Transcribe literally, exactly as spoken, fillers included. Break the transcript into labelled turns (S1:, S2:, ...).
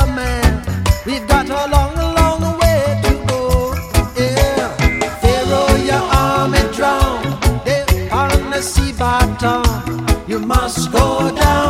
S1: together, man. We've got a long, long way to go. Yeah. Pharaoh, your army drowned. They are on the sea bottom. You must go down.